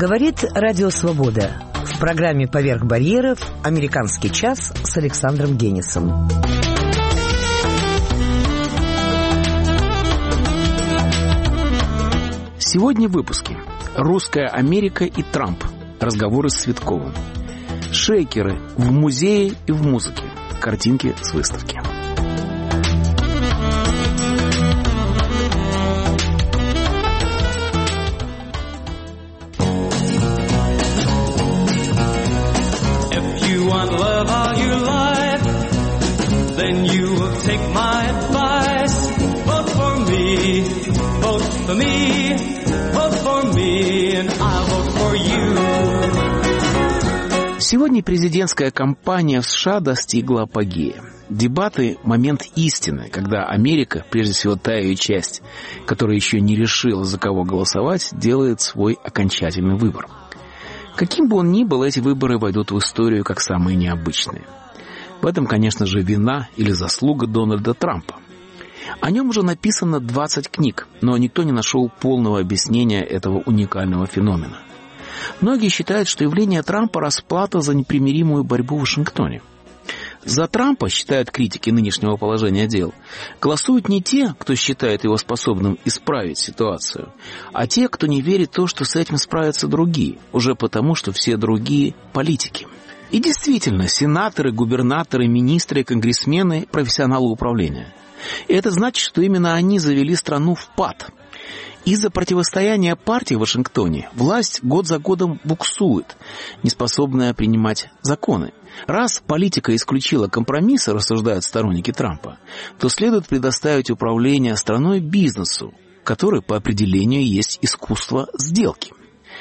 Говорит Радио Свобода. В программе «Поверх барьеров» «Американский час» с Александром Генисом. Сегодня в выпуске. Русская Америка и Трамп. Разговоры с Цветковым. Шейкеры в музее и в музыке. Картинки с выставки. Сегодня президентская кампания в США достигла апогея. Дебаты – момент истины, когда Америка, прежде всего та ее часть, которая еще не решила, за кого голосовать, делает свой окончательный выбор. Каким бы он ни был, эти выборы войдут в историю как самые необычные. В этом, конечно же, вина или заслуга Дональда Трампа. О нем уже написано 20 книг, но никто не нашел полного объяснения этого уникального феномена. Многие считают, что явление Трампа – расплата за непримиримую борьбу в Вашингтоне. За Трампа, считают критики нынешнего положения дел, голосуют не те, кто считает его способным исправить ситуацию, а те, кто не верит в то, что с этим справятся другие, уже потому, что все другие – политики. И действительно, сенаторы, губернаторы, министры, конгрессмены – профессионалы управления. И это значит, что именно они завели страну в пад. Из-за противостояния партий в Вашингтоне власть год за годом буксует, неспособная принимать законы. Раз политика исключила компромиссы, рассуждают сторонники Трампа, то следует предоставить управление страной бизнесу, который по определению есть искусство сделки.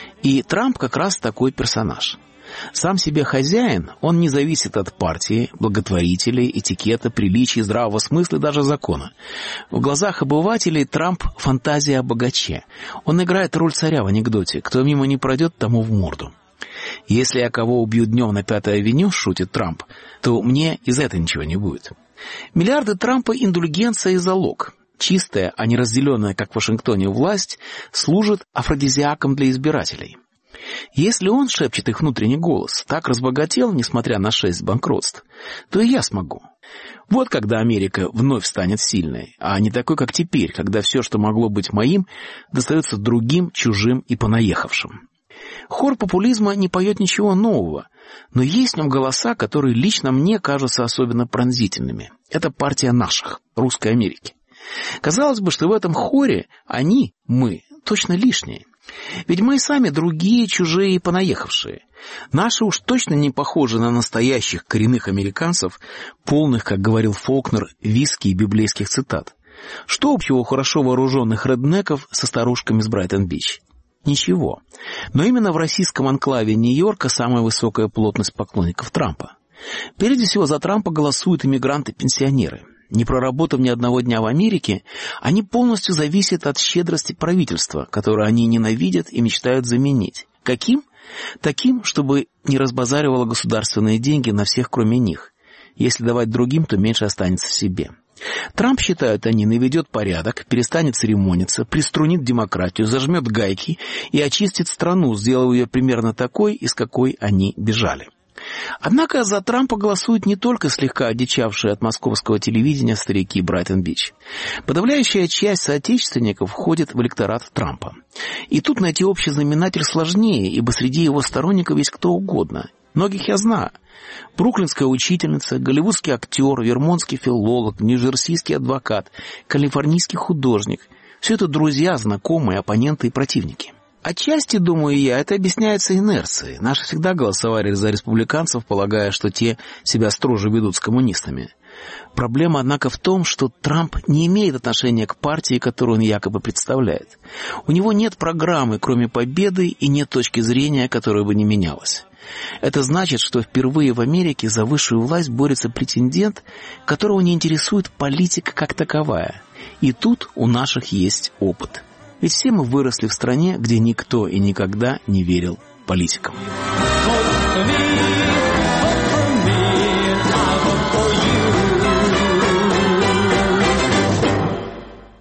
И Трамп как раз такой персонаж. Сам себе хозяин, он не зависит от партии, благотворителей, этикета, приличий, здравого смысла и даже закона. В глазах обывателей Трамп – фантазия о богаче. Он играет роль царя в анекдоте. Кто мимо не пройдет, тому в морду. Если я кого убью днем на 5-й авеню, шутит Трамп, то мне из этого ничего не будет. Миллиарды Трампа – индульгенция и залог. Чистая, а не разделенная, как в Вашингтоне, власть служит афродизиаком для избирателей. Если он, шепчет их внутренний голос, так разбогател, несмотря на 6 банкротств, то и я смогу. Вот когда Америка вновь станет сильной, а не такой, как теперь, когда все, что могло быть моим, достается другим, чужим и понаехавшим. Хор популизма не поет ничего нового, но есть в нем голоса, которые лично мне кажутся особенно пронзительными. Это партия наших, Русской Америки. Казалось бы, что в этом хоре они, мы, точно лишние. Ведь мы сами другие, чужие и понаехавшие. Наши уж точно не похожи на настоящих коренных американцев, полных, как говорил Фолкнер, виски и библейских цитат. Что общего у хорошо вооруженных реднеков со старушками с Брайтон-Бич? Ничего. Но именно в российском анклаве Нью-Йорка самая высокая плотность поклонников Трампа. Прежде всего за Трампа голосуют иммигранты-пенсионеры. Не проработав ни одного дня в Америке, они полностью зависят от щедрости правительства, которое они ненавидят и мечтают заменить. Каким? Таким, чтобы не разбазаривало государственные деньги на всех, кроме них. Если давать другим, то меньше останется себе. Трамп, считают они, наведет порядок, перестанет церемониться, приструнит демократию, зажмет гайки и очистит страну, сделав ее примерно такой, из какой они бежали. Однако за Трампа голосуют не только слегка одичавшие от московского телевидения старики Брайтон-Бич. Подавляющая часть соотечественников входит в электорат Трампа. И тут найти общий знаменатель сложнее, ибо среди его сторонников есть кто угодно. Многих я знаю. Бруклинская учительница, голливудский актер, вермонтский филолог, нью-джерсийский адвокат, калифорнийский художник. Все это друзья, знакомые, оппоненты и противники. Отчасти, думаю я, это объясняется инерцией. Наши всегда голосовали за республиканцев, полагая, что те себя строже ведут с коммунистами. Проблема, однако, в том, что Трамп не имеет отношения к партии, которую он якобы представляет. У него нет программы, кроме победы, и нет точки зрения, которая бы не менялась. Это значит, что впервые в Америке за высшую власть борется претендент, которого не интересует политика как таковая. И тут у наших есть опыт. Ведь все мы выросли в стране, где никто и никогда не верил политикам.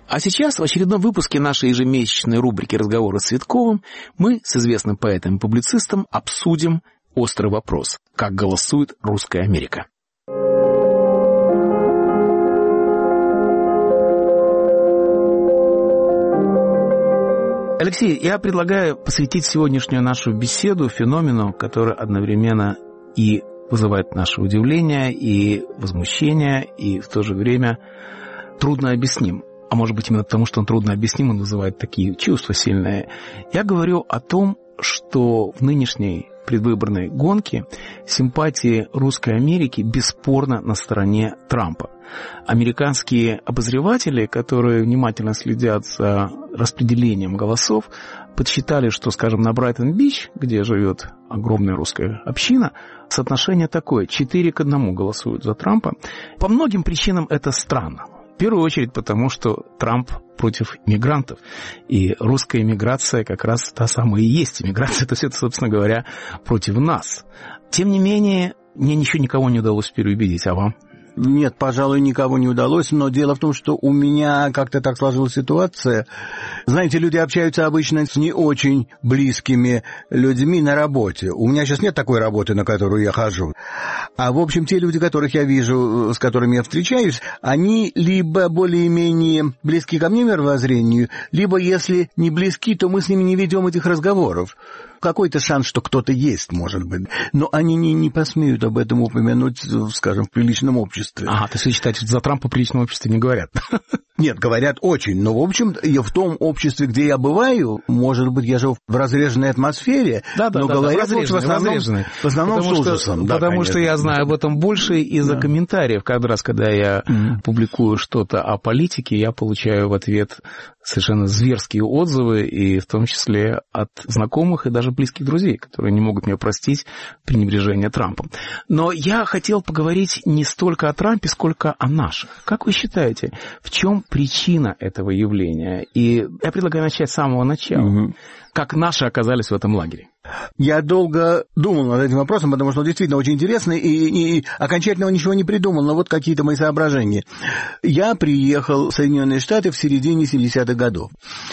А сейчас в очередном выпуске нашей ежемесячной рубрики «Разговоры с Цветковым» мы с известным поэтом и публицистом обсудим острый вопрос: как голосует русская Америка. Алексей, я предлагаю посвятить сегодняшнюю нашу беседу феномену, который одновременно и вызывает наше удивление, и возмущение, и в то же время трудно объясним. А может быть, именно потому, что он трудно объясним, он вызывает такие чувства сильные. Я говорю о том, что в нынешней предвыборной гонке симпатии русской Америки бесспорно на стороне Трампа. Американские обозреватели, которые внимательно следят за распределением голосов, подсчитали, что, скажем, на Брайтон-Бич, где живет огромная русская община, соотношение такое: 4:1 голосуют за Трампа. По многим причинам это странно. В первую очередь потому, что Трамп против иммигрантов. И русская иммиграция как раз та самая и есть иммиграция. То есть это, собственно говоря, против нас. Тем не менее, мне еще никого не удалось переубедить. А вам? Нет, пожалуй, никого не удалось, но дело в том, что у меня как-то так сложилась ситуация. Знаете, люди общаются обычно с не очень близкими людьми на работе. У меня сейчас нет такой работы, на которую я хожу. А, в общем, те люди, которых я вижу, с которыми я встречаюсь, они либо более-менее близки ко мне мировоззрению, либо, если не близки, то мы с ними не ведем этих разговоров. Какой-то шанс, что кто-то есть, может быть. Но они не посмеют об этом упомянуть, скажем, в приличном обществе. Ага, то есть вы считаете, что за Трампа в приличном обществе не говорят? Нет, говорят очень. Но, в общем, в том обществе, где я бываю, может быть, я живу в разреженной атмосфере, но говорят в основном с ужасом. Потому что я знаю об этом больше из-за комментариев. Каждый раз, когда я публикую что-то о политике, я получаю в ответ совершенно зверские отзывы, и в том числе от знакомых и даже близких друзей, которые не могут мне простить пренебрежение Трампом. Но я хотел поговорить не столько о Трампе, сколько о наших. Как вы считаете, в чем причина этого явления? И я предлагаю начать с самого начала. Как наши оказались в этом лагере? Я долго думал над этим вопросом, потому что он действительно очень интересный, и окончательно ничего не придумал, но вот какие-то мои соображения. Я приехал в Соединенные Штаты в середине 70-х годов.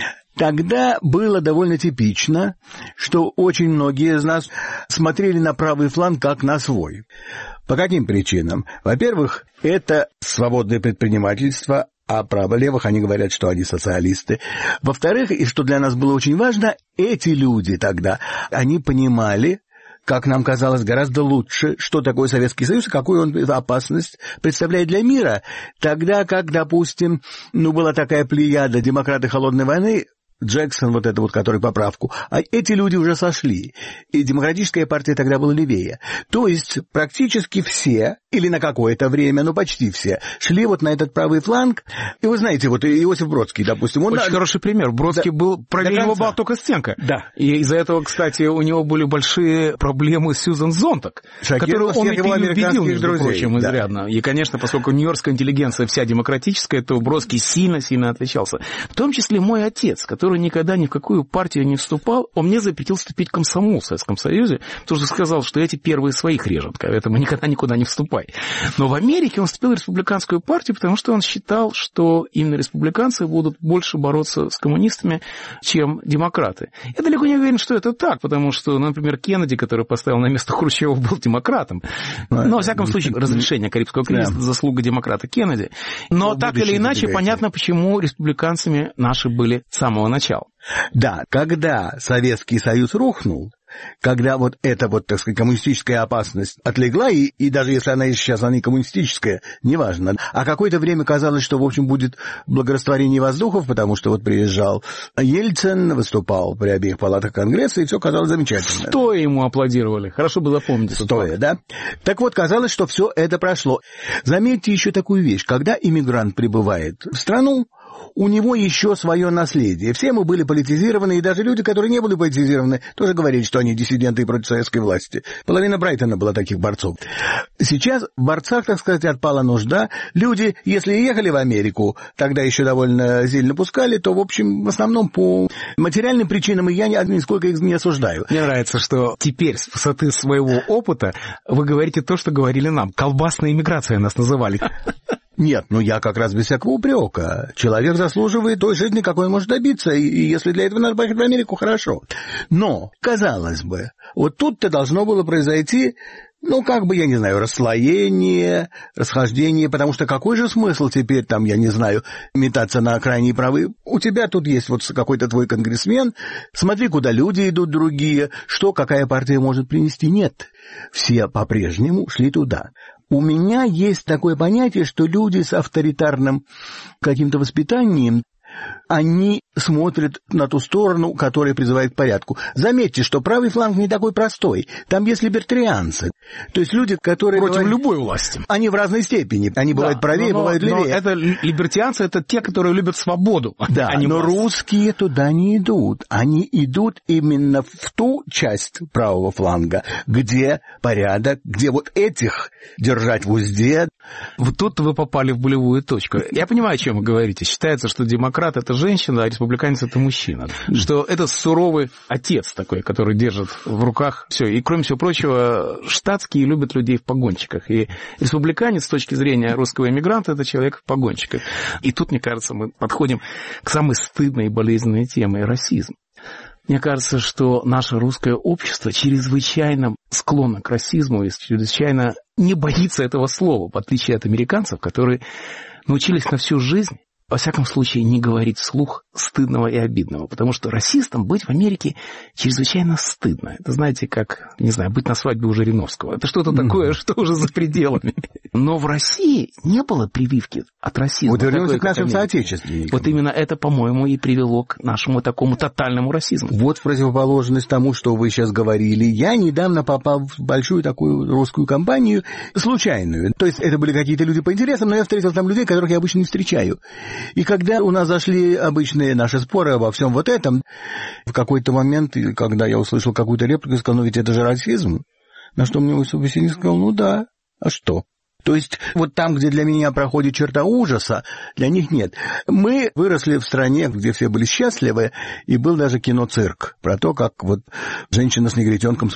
Тогда было довольно типично, что очень многие из нас смотрели на правый фланг как на свой. По каким причинам? Во-первых, это свободное предпринимательство, а право-левых они говорят, что они социалисты. Во-вторых, и что для нас было очень важно, эти люди тогда, они понимали, как нам казалось, гораздо лучше, что такое Советский Союз и какую он опасность представляет для мира. Тогда как, допустим, была такая плеяда демократы холодной войны, Джексон, вот это вот, который поправку, а эти люди уже сошли, и демократическая партия тогда была левее. То есть практически все, или на какое-то время, почти все, шли вот на этот правый фланг. И вы знаете, вот Иосиф Бродский, допустим, он... Очень хороший пример. Бродский был, правее него была только стенка. Да. И из-за этого, кстати, у него были большие проблемы с Сьюзен Зонтак, которую он и переубедил, между прочим, изрядно. И, конечно, поскольку нью-йоркская интеллигенция вся демократическая, то Бродский сильно-сильно отличался. В том числе мой отец, который никогда ни в какую партию не вступал, он мне запретил вступить в комсомол в Советском Союзе, потому что сказал, что эти первые своих режут, поэтому никогда никуда не вступай. Но в Америке он вступил в республиканскую партию, потому что он считал, что именно республиканцы будут больше бороться с коммунистами, чем демократы. Я далеко не уверен, что это так, потому что, например, Кеннеди, который поставил на место Хрущева, был демократом. Но, во всяком случае, разрешение Карибского кризиса – заслуга демократа Кеннеди. Но так или иначе, понятно, почему республиканцами наши были с самого начала. Да, когда Советский Союз рухнул, когда вот эта вот, так сказать, коммунистическая опасность отлегла, и даже если она и сейчас, она не коммунистическая, неважно, а какое-то время казалось, что, в общем, будет благорастворение воздухов, потому что вот приезжал Ельцин, выступал при обеих палатах Конгресса, и все казалось замечательно. Стоя ему аплодировали, хорошо бы запомнить. Стоя, да? Так вот, казалось, что все это прошло. Заметьте еще такую вещь, когда иммигрант прибывает в страну, у него еще свое наследие. Все мы были политизированы, и даже люди, которые не были политизированы, тоже говорили, что они диссиденты против советской власти. Половина Брайтона была таких борцов. Сейчас в борцах, так сказать, отпала нужда. Люди, если ехали в Америку, тогда еще довольно сильно пускали, то, в общем, в основном по материальным причинам, и я нисколько их не осуждаю. Мне нравится, что теперь с высоты своего опыта вы говорите то, что говорили нам. Колбасная иммиграция нас называли. Нет, я как раз без всякого упрека. Человек заслуживает той жизни, какой он может добиться, и если для этого надо поехать в Америку, хорошо. Но, казалось бы, вот тут-то должно было произойти, я не знаю, расслоение, расхождение, потому что какой же смысл теперь там, я не знаю, метаться на крайние правые? У тебя тут есть вот какой-то твой конгрессмен, смотри, куда люди идут другие, что какая партия может принести. Нет, все по-прежнему шли туда. У меня есть такое понятие, что люди с авторитарным каким-то воспитанием, они смотрят на ту сторону, которая призывает к порядку. Заметьте, что правый фланг не такой простой. Там есть либертарианцы. То есть люди, которые... Против любой власти. Они в разной степени. Они бывают правее, бывают левее. Но это либертианцы, это те, которые любят свободу. Да, но русские туда не идут. Они идут именно в ту часть правого фланга, где порядок, где вот этих держать в узде. Вот тут вы попали в болевую точку. Я понимаю, о чем вы говорите. Считается, что демократ — это женщина, а республиканец — это мужчина. Что это суровый отец такой, который держит в руках все. И, кроме всего прочего, штатские любят людей в погончиках. И республиканец, с точки зрения русского эмигранта, это человек в погончиках. И тут, мне кажется, мы подходим к самой стыдной и болезненной теме — расизм. Мне кажется, что наше русское общество чрезвычайно склонно к расизму и чрезвычайно не боится этого слова, в отличие от американцев, которые научились на всю жизнь, во всяком случае, не говорить вслух стыдного и обидного, потому что расистам быть в Америке чрезвычайно стыдно. Это, знаете, как, не знаю, быть на свадьбе у Жириновского. Это что-то такое, что уже за пределами. Но в России не было прививки от расизма. Вот вернемся к нашим соотечественникам. Вот именно это, по-моему, и привело к нашему такому тотальному расизму. Вот в противоположность тому, что вы сейчас говорили, я недавно попал в большую такую русскую компанию, случайную. То есть это были какие-то люди по интересам, но я встретил там людей, которых я обычно не встречаю. И когда у нас зашли обычные наши споры обо всем вот этом, в какой-то момент, когда я услышал какую-то реплику, я сказал, ведь это же расизм. На что мне мой собеседник сказал, да, а что? То есть вот там, где для меня проходит черта ужаса, для них нет. Мы выросли в стране, где все были счастливы, и был даже киноцирк про то, как вот женщина с негритенком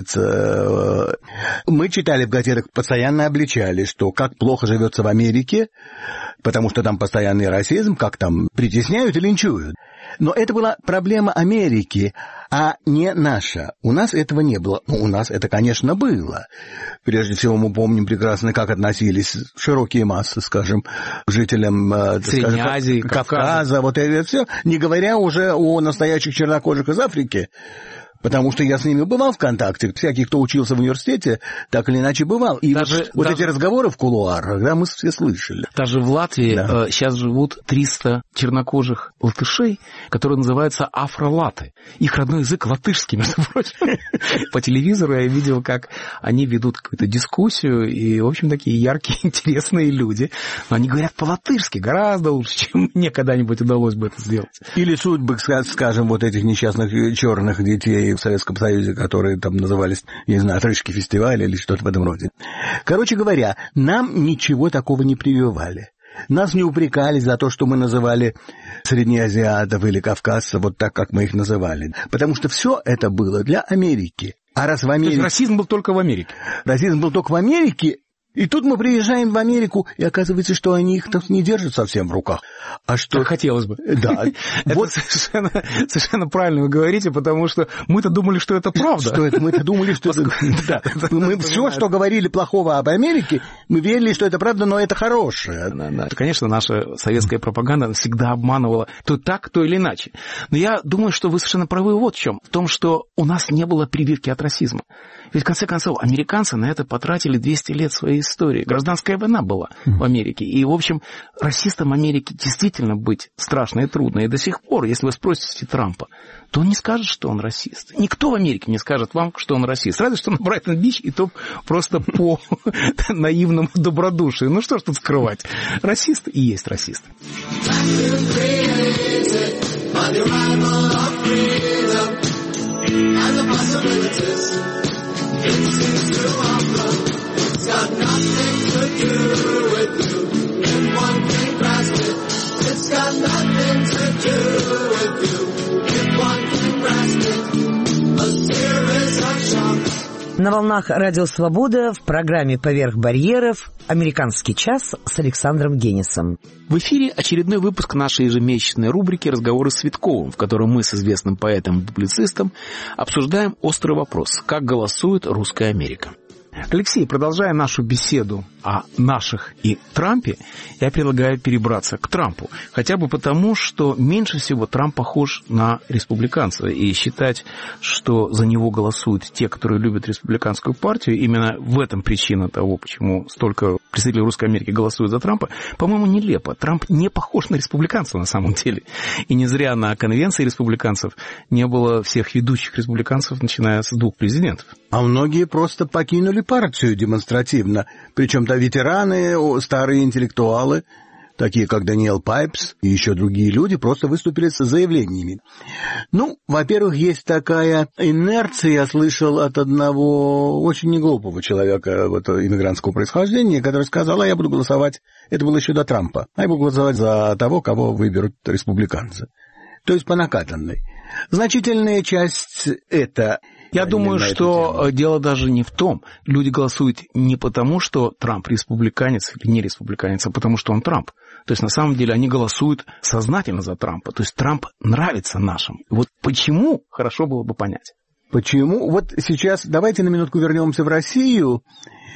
спасается. Мы читали в газетах, постоянно обличали, что как плохо живется в Америке, потому что там постоянный расизм, как там притесняют и линчуют. Но это была проблема Америки, а не наша. У нас этого не было. У нас это, конечно, было. Прежде всего, мы помним прекрасно, как относились широкие массы, скажем, к жителям Средней Азии, Кавказа, вот это все, не говоря уже о настоящих чернокожих из Африки. Потому что я с ними бывал в контакте. Всякий, кто учился в университете, так или иначе бывал. И даже эти разговоры в кулуарах, да, мы все слышали. Даже в Латвии сейчас живут 300 чернокожих латышей, которые называются афролаты. Их родной язык латышский, между прочим. По телевизору я видел, как они ведут какую-то дискуссию, и, в общем, такие яркие, интересные люди. Но они говорят по-латышски гораздо лучше, чем мне когда-нибудь удалось бы это сделать. Или судьбы, скажем, вот этих несчастных черных детей в Советском Союзе, которые там назывались, я не знаю, отрыжки фестиваля или что-то в этом роде. Короче говоря, нам ничего такого не прививали. Нас не упрекали за то, что мы называли среднеазиатов или кавказцев вот так, как мы их называли. Потому что все это было для Америки. А раз в Америке... То есть расизм был только в Америке? Расизм был только в Америке. И тут мы приезжаем в Америку, и оказывается, что они их так не держат совсем в руках. А что... Как хотелось бы. Да. Вот совершенно правильно вы говорите, потому что мы-то думали, что это правда. Мы-то думали, что это... Мы все, что говорили плохого об Америке, мы верили, что это правда, но это хорошее. Конечно, наша советская пропаганда всегда обманывала то так, то или иначе. Но я думаю, что вы совершенно правы вот в чем. В том, что у нас не было прививки от расизма. Ведь, в конце концов, американцы на это потратили 200 лет своей истории. Гражданская война была в Америке. И, в общем, расистам Америки действительно быть страшно и трудно. И до сих пор, если вы спросите Трампа, то он не скажет, что он расист. Никто в Америке не скажет вам, что он расист. Разве что на Брайтон-Бич, и то просто по наивному добродушию. Ну что ж тут скрывать? Расист и есть расист. На волнах Радио Свобода в программе «Поверх барьеров» «Американский час» с Александром Генисом. В эфире очередной выпуск нашей ежемесячной рубрики «Разговоры с Цветковым», в котором мы с известным поэтом и публицистом обсуждаем острый вопрос: как голосует русская Америка. Алексей, продолжая нашу беседу о наших и Трампе, я предлагаю перебраться к Трампу. Хотя бы потому, что меньше всего Трамп похож на республиканца. И считать, что за него голосуют те, которые любят республиканскую партию, именно в этом причина того, почему столько представителей русской Америки голосуют за Трампа, по-моему, нелепо. Трамп не похож на республиканца на самом деле. И не зря на конвенции республиканцев не было всех ведущих республиканцев, начиная с 2 президентов. А многие просто покинули партию демонстративно. Причем-то ветераны, старые интеллектуалы, такие как Даниэл Пайпс и еще другие люди, просто выступили с заявлениями. Ну, во-первых, есть такая инерция, я слышал от одного очень неглупого человека иммигрантского происхождения, который сказал: а я буду голосовать, это было еще до Трампа, а я буду голосовать за того, кого выберут республиканцы. То есть по накатанной. Значительная часть это... Я думаю, что дело даже не в том. Люди голосуют не потому, что Трамп республиканец или не республиканец, а потому, что он Трамп. То есть, на самом деле, они голосуют сознательно за Трампа. То есть, Трамп нравится нашим. И вот почему, хорошо было бы понять. Почему? Вот сейчас давайте на минутку вернемся в Россию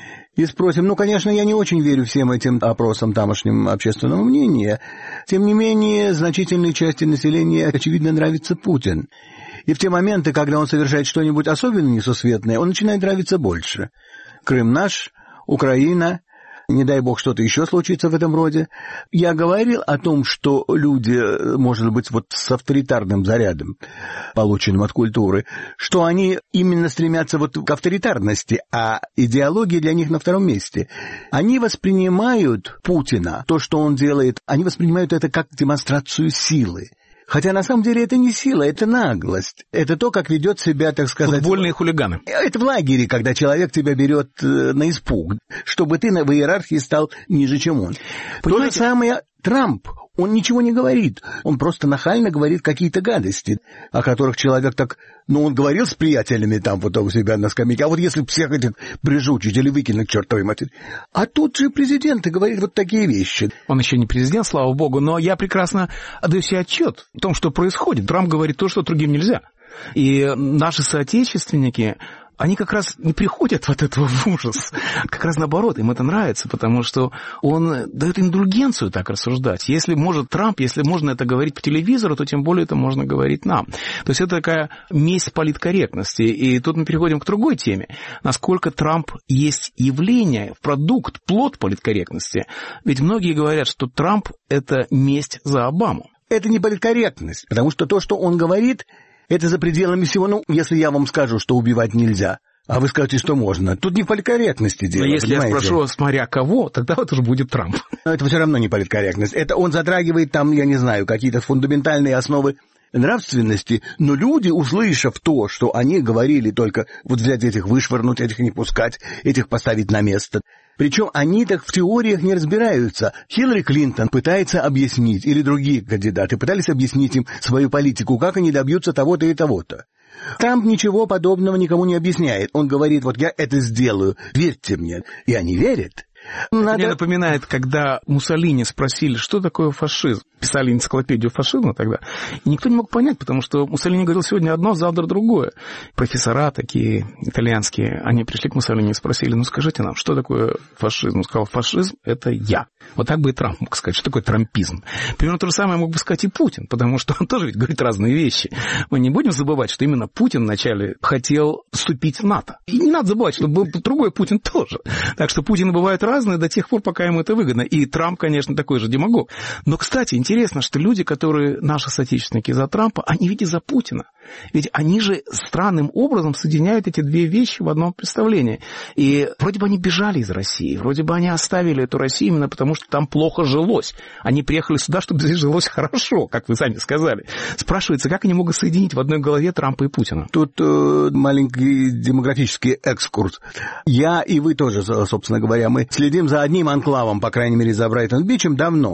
и спросим. Конечно, я не очень верю всем этим опросам тамошнего общественного мнения. Тем не менее, значительной части населения, очевидно, нравится Путин. И в те моменты, когда он совершает что-нибудь особенно несусветное, он начинает нравиться больше. Крым наш, Украина, не дай бог что-то еще случится в этом роде. Я говорил о том, что люди, может быть, с авторитарным зарядом, полученным от культуры, что они именно стремятся к авторитарности, а идеология для них на втором месте. Они воспринимают Путина, то, что он делает, они воспринимают это как демонстрацию силы. Хотя на самом деле это не сила, это наглость. Это то, как ведет себя, так сказать... Футбольные хулиганы. Это в лагере, когда человек тебя берет на испуг, чтобы ты в иерархии стал ниже, чем он. То же самое Трамп. Он ничего не говорит. Он просто нахально говорит какие-то гадости, о которых человек так... он говорил с приятелями там у себя на скамейке. А вот если всех этих прижучить или выкинуть к чертовой матери. А тут же президент и говорит такие вещи. Он еще не президент, слава богу, но я прекрасно отдаю себе отчет в том, что происходит. Трамп говорит то, что другим нельзя. И наши соотечественники... они как раз не приходят от этого в ужас. Как раз наоборот, им это нравится, потому что он дает индульгенцию так рассуждать. Если может Трамп, если можно это говорить по телевизору, то тем более это можно говорить нам. То есть это такая месть политкорректности. И тут мы переходим к другой теме. Насколько Трамп есть явление, продукт, плод политкорректности. Ведь многие говорят, что Трамп – это месть за Обаму. Это не политкорректность, потому что то, что он говорит... это за пределами всего, если я вам скажу, что убивать нельзя, а вы скажете, что можно, тут не политкорректности дело. Но если я спрошу, смотря кого, тогда это уже будет Трамп. Но это все равно не политкорректность. Это он затрагивает я не знаю, какие-то фундаментальные основы нравственности, но люди, услышав то, что они говорили только взять этих, вышвырнуть, этих не пускать, этих поставить на место. Причем они так в теориях не разбираются. Хиллари Клинтон пытается объяснить, или другие кандидаты пытались объяснить им свою политику, как они добьются того-то и того-то. Трамп ничего подобного никому не объясняет. Он говорит: я это сделаю, верьте мне. И они верят. Мне напоминает, когда Муссолини спросили, что такое фашизм. Писали энциклопедию фашизма тогда. И никто не мог понять, потому что Муссолини говорил сегодня одно, завтра другое. Профессора такие итальянские, они пришли к Муссолини и спросили: скажите нам, что такое фашизм? Он сказал: фашизм – это я. Вот так бы и Трамп мог сказать, что такое трампизм. Примерно то же самое мог бы сказать и Путин, потому что он тоже ведь говорит разные вещи. Мы не будем забывать, что именно Путин вначале хотел вступить в НАТО. И не надо забывать, что был другой Путин тоже. Так что Путины бывают разные до тех пор, пока ему это выгодно. И Трамп, конечно, такой же демагог. Но, кстати, интересно, что люди, которые наши соотечественники за Трампа, они ведь и за Путина. Ведь они же странным образом соединяют эти две вещи в одном представлении. И вроде бы они бежали из России, вроде бы они оставили эту Россию именно потому, что там плохо жилось. Они приехали сюда, чтобы здесь жилось хорошо, как вы сами сказали. Спрашивается, как они могут соединить в одной голове Трампа и Путина? Тут маленький демографический экскурс. Я и вы тоже, собственно говоря, мы следим за одним анклавом, по крайней мере, за Брайтон-Бичем давно.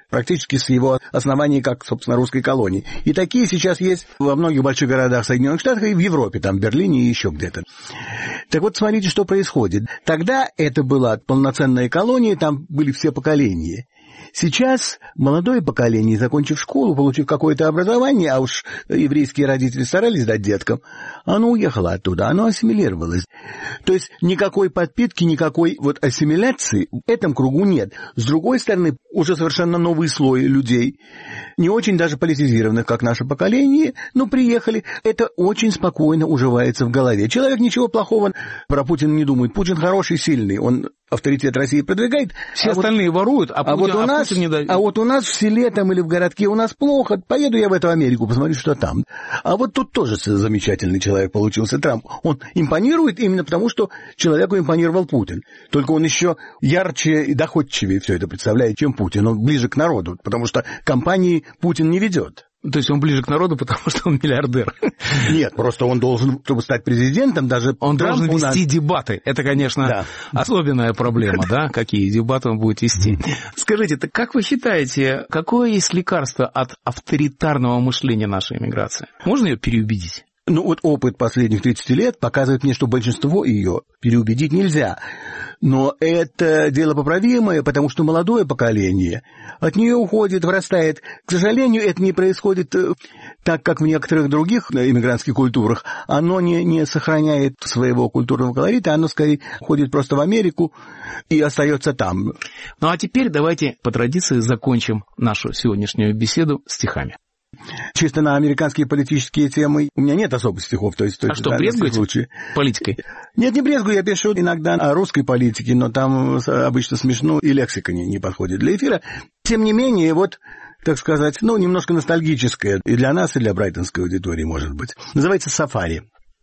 практически с его основания, как, собственно, русской колонии. И такие сейчас есть во многих больших городах Соединенных Штатов и в Европе, там, в Берлине и еще где-то. Так вот, смотрите, что происходит. Тогда это была полноценная колония, там были все поколения. Сейчас молодое поколение, закончив школу, получив какое-то образование, а уж еврейские родители старались дать деткам, оно уехало оттуда, оно ассимилировалось. То есть никакой подпитки, никакой вот ассимиляции в этом кругу нет. С другой стороны, уже совершенно новый слой людей, не очень даже политизированных, как наше поколение, но приехали. Это очень спокойно уживается в голове. Человек ничего плохого про Путина не думает. Путин хороший, сильный, он авторитет России продвигает. Все остальные воруют, Путин не дает. А вот у нас в селе там или в городке у нас плохо. Поеду я в эту Америку, посмотрю, что там. А вот тут тоже замечательный человек получился, Трамп. Он импонирует именно потому, что человеку импонировал Путин. Только он еще ярче и доходчивее все это представляет, чем Путин. Он ближе к народу, потому что кампании Путин не ведет. То есть он ближе к народу, потому что он миллиардер. Нет, просто он должен, чтобы стать президентом, даже он должен вести дебаты. Это, конечно, особенная проблема, да, какие дебаты он будет вести. Скажите, так как вы считаете, какое есть лекарство от авторитарного мышления нашей эмиграции? Можно ее переубедить? Ну, вот опыт последних 30 лет показывает мне, что большинство ее переубедить нельзя. Но это дело поправимое, потому что молодое поколение от нее уходит, вырастает. К сожалению, это не происходит так, как в некоторых других иммигрантских культурах. Оно не сохраняет своего культурного колорита, оно скорее уходит просто в Америку и остается там. Ну, а теперь давайте по традиции закончим нашу сегодняшнюю беседу стихами. Чисто на американские политические темы у меня нет особых стихов. То есть, что, брезгуете политикой? Нет, не брезгую, я пишу иногда о русской политике, но там обычно смешно, и лексика не подходит для эфира. Тем не менее, вот, так сказать, немножко ностальгическое и для нас, и для брайтонской аудитории, может быть. Называется «Сафари».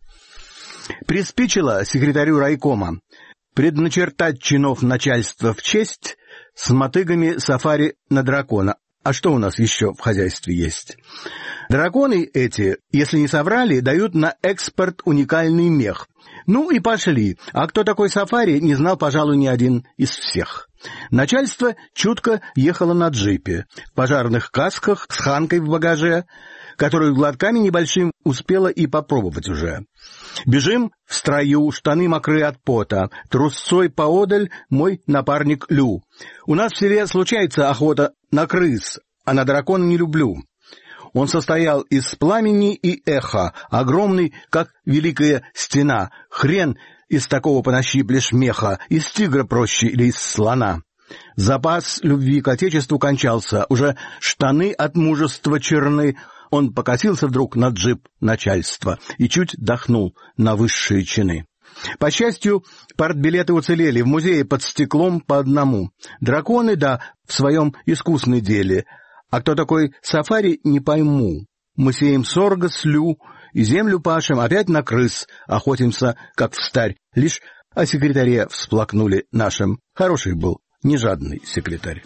Приспичило секретарю райкома предначертать чинов начальства в честь с мотыгами сафари на дракона. А что у нас еще в хозяйстве есть? Драконы эти, если не соврали, дают на экспорт уникальный мех. Ну и пошли. А кто такой сафари, не знал, пожалуй, ни один из всех. Начальство чутко ехало на джипе, в пожарных касках, с ханкой в багаже, которую глотками небольшим успела и попробовать уже. Бежим в строю, штаны мокры от пота, трусцой поодаль мой напарник Лю. У нас в селе случается охота на крыс, а на дракона не люблю. Он состоял из пламени и эха, огромный, как великая стена. Хрен из такого понащиплешь меха, из тигра проще или из слона. Запас любви к отечеству кончался, уже штаны от мужества черны. Он покосился вдруг на джип начальства и чуть дохнул на высшие чины. По счастью, партбилеты уцелели, в музее под стеклом по одному. Драконы, да, в своем искусном деле. А кто такой сафари, не пойму. Мы сеем сорго, слю и землю пашем, опять на крыс охотимся, как встарь. Лишь о секретаре всплакнули нашим. Хороший был, не жадный секретарь.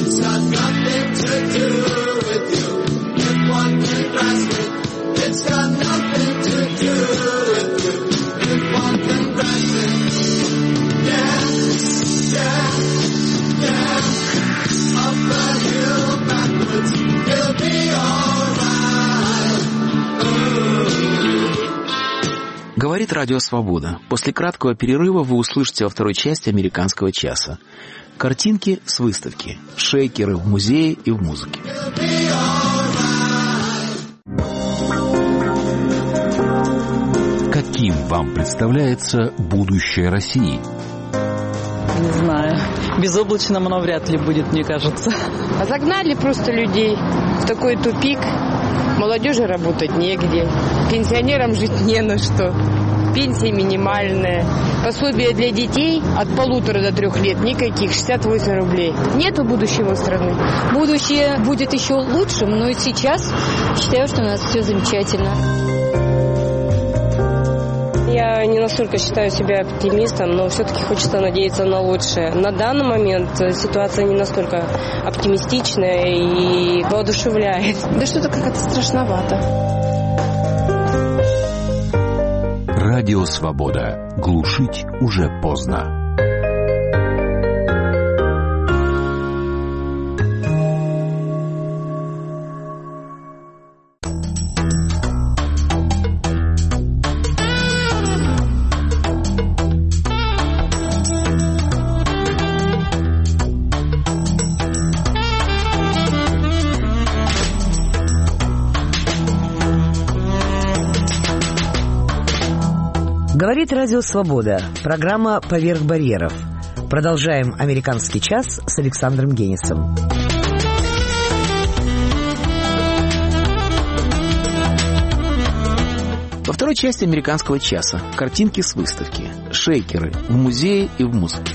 Говорит Радио Свобода. После краткого перерыва вы услышите во второй части «Американского часа». Картинки с выставки, шейкеры в музее и в музыке. Каким вам представляется будущее России? Не знаю. Безоблачным оно вряд ли будет, мне кажется. А загнали просто людей в такой тупик. Молодежи работать негде. Пенсионерам жить не на что. Пенсия минимальная. Пособие для детей от 1,5 до 3 лет никаких, 68 рублей. Нету будущего страны. Будущее будет еще лучшим, но и сейчас считаю, что у нас все замечательно. Я не настолько считаю себя оптимистом, но все-таки хочется надеяться на лучшее. На данный момент ситуация не настолько оптимистичная и воодушевляет. Да что-то как-то страшновато. Радио Свобода. Глушить уже поздно. Говорит Радио Свобода. Программа «Поверх барьеров». Продолжаем «Американский час» с Александром Генисом. Во второй части «Американского часа» картинки с выставки, шейкеры в музее и в музыке.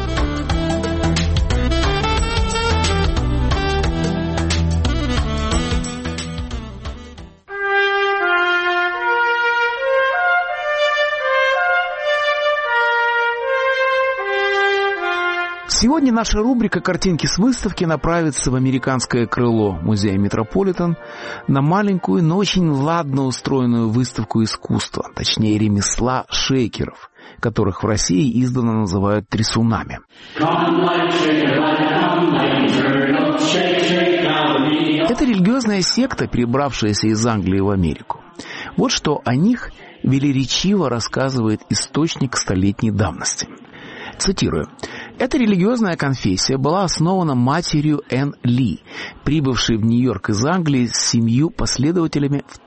Сегодня наша рубрика «Картинки с выставки» направится в американское крыло музея Метрополитен на маленькую, но очень ладно устроенную выставку искусства, точнее ремесла шейкеров, которых в России издавна называют трясунами. Это религиозная секта, перебравшаяся из Англии в Америку. Вот что о них велеречиво рассказывает источник столетней давности. Цитирую. Эта религиозная конфессия была основана матерью Энн Ли, прибывшей в Нью-Йорк из Англии с 7 последователями в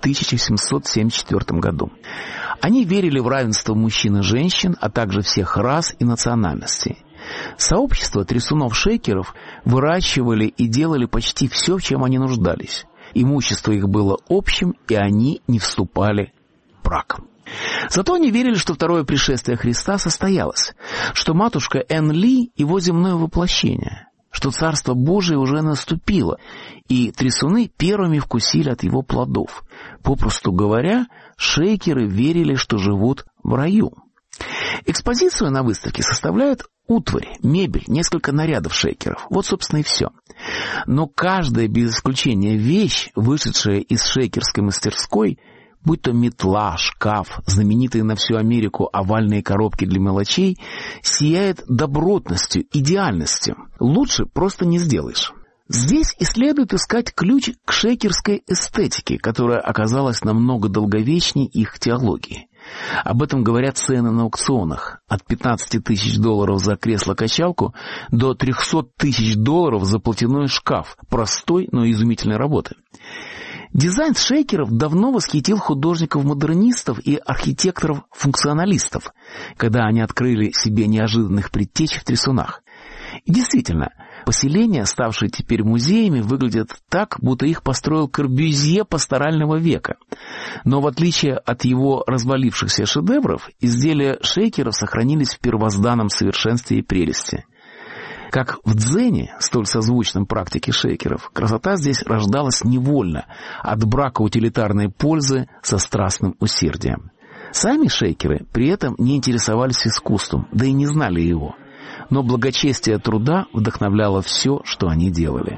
1774 году. Они верили в равенство мужчин и женщин, а также всех рас и национальностей. Сообщество трясунов-шейкеров выращивали и делали почти все, в чем они нуждались. Имущество их было общим, и они не вступали в брак. Зато они верили, что второе пришествие Христа состоялось, что матушка Энн Ли — его земное воплощение, что Царство Божие уже наступило, и трясуны первыми вкусили от его плодов. Попросту говоря, шейкеры верили, что живут в раю. Экспозицию на выставке составляют утварь, мебель, несколько нарядов шейкеров. Вот, собственно, и все. Но каждая, без исключения, вещь, вышедшая из шейкерской мастерской, будь то метла, шкаф, знаменитые на всю Америку овальные коробки для мелочей, сияет добротностью, идеальностью. Лучше просто не сделаешь. Здесь и следует искать ключ к шейкерской эстетике, которая оказалась намного долговечнее их теологии. Об этом говорят цены на аукционах. От $15 тысяч за кресло-качалку до $300 тысяч за платяной шкаф простой, но изумительной работы. Дизайн шейкеров давно восхитил художников-модернистов и архитекторов-функционалистов, когда они открыли себе неожиданных предтеч в трясунах. И действительно, поселения, ставшие теперь музеями, выглядят так, будто их построил Корбюзье пасторального века. Но в отличие от его развалившихся шедевров, изделия шейкеров сохранились в первозданном совершенстве и прелести. Как в дзене, столь созвучном практике шейкеров, красота здесь рождалась невольно, от брака утилитарной пользы со страстным усердием. Сами шейкеры при этом не интересовались искусством, да и не знали его. Но благочестие труда вдохновляло все, что они делали.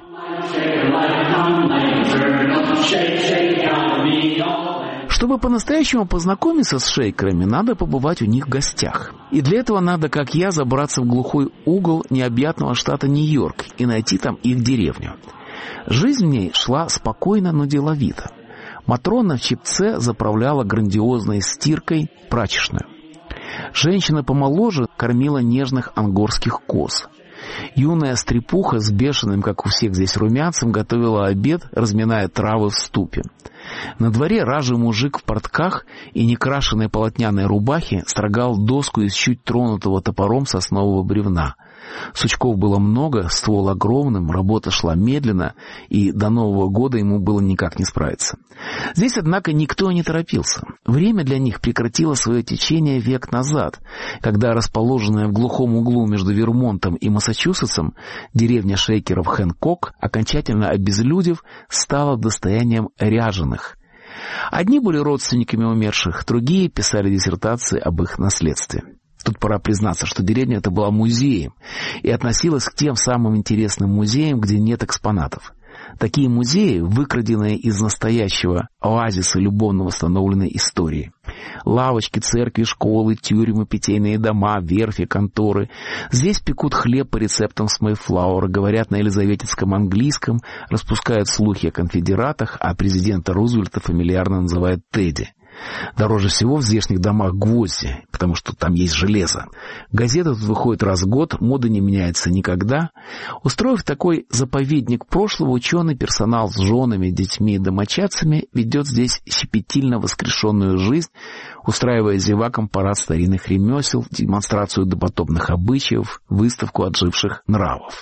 Чтобы по-настоящему познакомиться с шейкерами, надо побывать у них в гостях. И для этого надо, как я, забраться в глухой угол необъятного штата Нью-Йорк и найти там их деревню. Жизнь в ней шла спокойно, но деловито. Матрона в чепце заправляла грандиозной стиркой прачечную. Женщина помоложе кормила нежных ангорских коз. Юная стрепуха с бешеным, как у всех здесь, румянцем готовила обед, разминая травы в ступе. На дворе ражий мужик в портках и некрашенной полотняной рубахе строгал доску из чуть тронутого топором соснового бревна. Сучков было много, ствол огромным, работа шла медленно, и до Нового года ему было никак не справиться. Здесь, однако, никто не торопился. Время для них прекратило свое течение век назад, когда расположенная в глухом углу между Вермонтом и Массачусетсом деревня шейкеров Хэнкок, окончательно обезлюдев, стала достоянием ряженых. Одни были родственниками умерших, другие писали диссертации об их наследстве. Тут пора признаться, что деревня эта была музеем и относилась к тем самым интересным музеям, где нет экспонатов. Такие музеи, выкраденные из настоящего оазиса любовно восстановленной истории. Лавочки, церкви, школы, тюрьмы, питейные дома, верфи, конторы. Здесь пекут хлеб по рецептам с Мэйфлауэра, говорят на елизаветинском английском, распускают слухи о конфедератах, а президента Рузвельта фамильярно называют Тедди. Дороже всего в здешних домах гвозди, потому что там есть железо. Газета тут выходит раз в год, мода не меняется никогда. Устроив такой заповедник прошлого, ученый персонал с женами, детьми и домочадцами ведет здесь щепетильно воскрешенную жизнь, устраивая зевакам парад старинных ремесел, демонстрацию допотопных обычаев, выставку отживших нравов.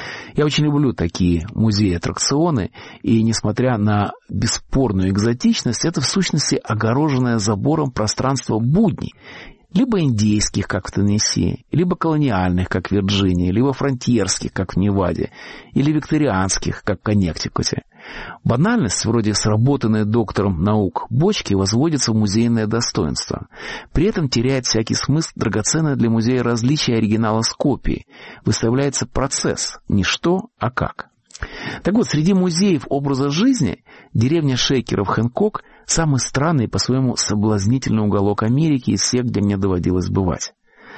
Я очень люблю такие музеи-аттракционы, и, несмотря на бесспорную экзотичность, это в сущности огороженное забором пространство будней, либо индейских, как в Теннесси, либо колониальных, как в Вирджинии, либо фронтьерских, как в Неваде, или викторианских, как в Коннектикуте. Банальность, вроде сработанной доктором наук бочки, возводится в музейное достоинство. При этом теряет всякий смысл драгоценное для музея различие оригинала с копией. Выставляется процесс, не что, а как. Так вот, среди музеев образа жизни деревня шейкеров Хэнкок – самый странный по своему соблазнительный уголок Америки из всех, где мне доводилось бывать.